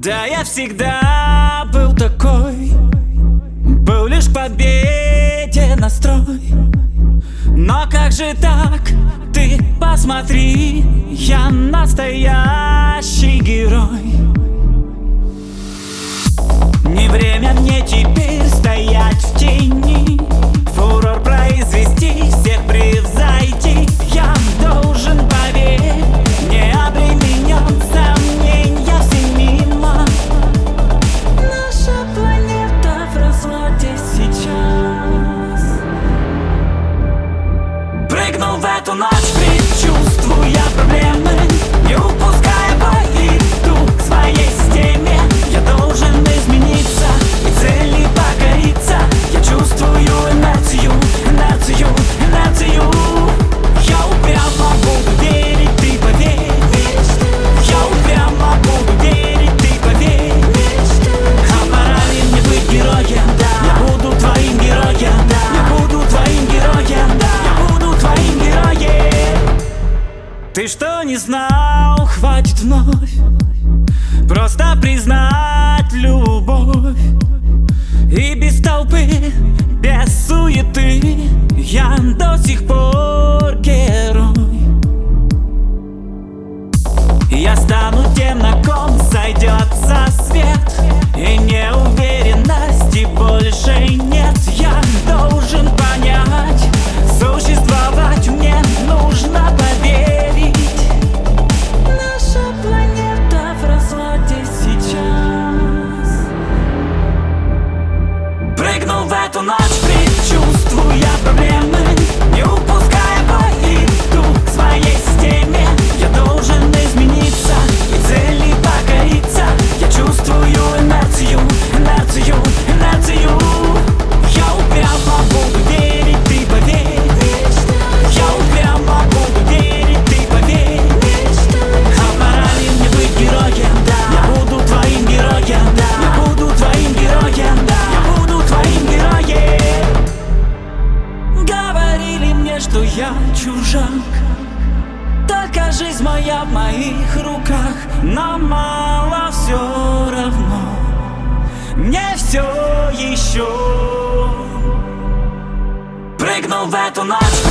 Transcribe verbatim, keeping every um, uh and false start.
Да, я всегда был такой, был лишь к победе настрой. Но как же так, ты посмотри, я настоящий герой. Не время мне теперь стоять в тени, фурор произвести, всех превзойти. Я должен, поверь, не обременен сомненья, все мимо. Наша планета в разладе сейчас. Прыгнул в эту ночь, предчувствуя проблемы, не упуская бой, иду к своей системе. Я должен измениться и цели покориться. Я чувствую инерцию, инерцию, инерцию. Я упрямо буду верить, ты поверь. Я упрямо буду верить, ты поверь. А пора ли мне быть героем? Я буду твоим героем. Я буду твоим героем. Я буду твоим героем. Ты что, не знал? Хватит вновь просто признать любовь. И без толпы, без суеты я до сих пор герой. Я стану тем, на ком сойдется свет, и неуверенности больше нет. Я должен понять, существовать мне нужно поверить. Наша планета в разладе сейчас. Прыгнул в эту ночь, предчувствуя проблемы, не упуская бой, иду к своей системе. Я должен измениться и цели покориться. Я чувствую инерцию, инерцию, инерцию. Я упрямо буду верить, ты поверь. Я упрямо буду верить, ты поверь. А пора ли мне быть героем? Я буду твоим героем. Я буду твоим героем. Я буду твоим героем. Говорили мне, что я чужак, только жизнь моя в моих руках. Но мало все равно, мне все еще. Прыгнул в эту ночь.